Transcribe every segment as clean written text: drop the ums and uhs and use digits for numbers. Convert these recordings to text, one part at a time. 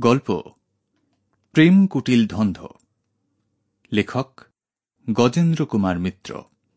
গল্প প্রেম কুটিল ধন্ধ, লেখক গজেন্দ্র কুমার মিত্র।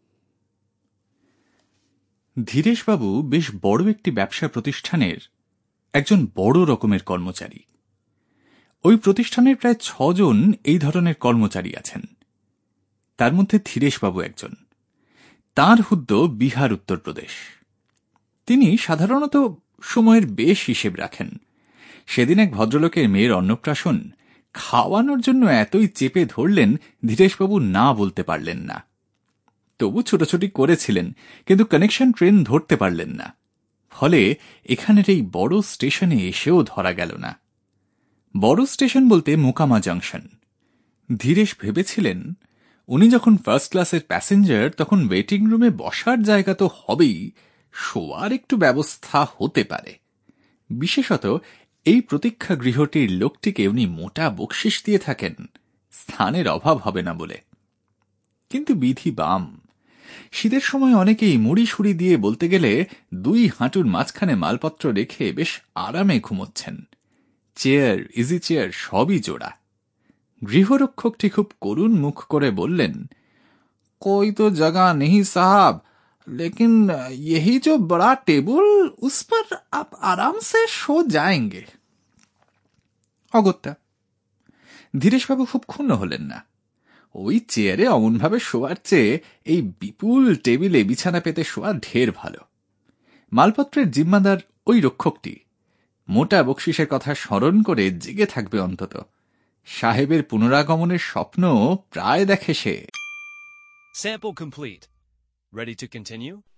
ধীরেশবাবু বেশ বড় একটি ব্যবসা প্রতিষ্ঠানের একজন বড় রকমের কর্মচারী। ওই প্রতিষ্ঠানের প্রায় 6 জন এই ধরনের কর্মচারী আছেন। তার মধ্যে ধীরেশবাবু একজন। তাঁর হুদ্দ বিহার উত্তরপ্রদেশ। তিনি সাধারণত সময়ের বেশ হিসেব রাখেন। সেদিন এক ভদ্রলোকের মেয়ের অন্নপ্রাশন, খাওয়ানোর জন্য এতই চেপে ধরলেন ধীরেশবাবু না বলতে পারলেন না। তবু ছোটাছুটি করেছিলেন, কিন্তু কানেকশন ট্রেন ধরতে পারলেন না। ফলে এখানের এই বড় স্টেশনে এসেও ধরা গেল না। বড় স্টেশন বলতে মোকামা জাংশন। ধীরেশ ভেবেছিলেন উনি যখন ফার্স্ট ক্লাসের প্যাসেঞ্জার, তখন ওয়েটিং রুমে বসার জায়গা তো হবেই, শোয়ার একটু ব্যবস্থা হতে পারে। বিশেষত এই প্রতীক্ষা গৃহটির লোকটিকে উনি মোটা বকশিশ দিয়ে থাকেন, স্থানের অভাব হবে না বলে। কিন্তু বিধি বাম। শীতের সময় অনেকেই মুড়ি সুড়ি দিয়ে বলতে গেলে 2 হাঁটুর মাঝখানে মালপত্র রেখে বেশ আরামে ঘুমোচ্ছেন। চেয়ার, ইজি চেয়ার সবই জোড়া। গৃহরক্ষকটি খুব করুণ মুখ করে বললেন, कोई तो जगह नहीं साहब, लेकिन यही जो बड़ा टेबल, उस पर आप आराम से सो जाएंगे। অগত্যা। ধীরেশবাবু খুব ক্ষুণ্ণ হলেন না। ওই চেয়ারে অমনভাবে শোয়ার চেয়ে এই বিপুল টেবিলে বিছানা পেতে শোয়া ঢের ভালো। মালপত্রের জিম্মাদার ওই রক্ষকটি মোটা বকশিসের কথা স্মরণ করে জেগে থাকবে অন্তত। সাহেবের পুনরাগমনের স্বপ্ন প্রায় দেখে সে। Sample complete. Ready to continue?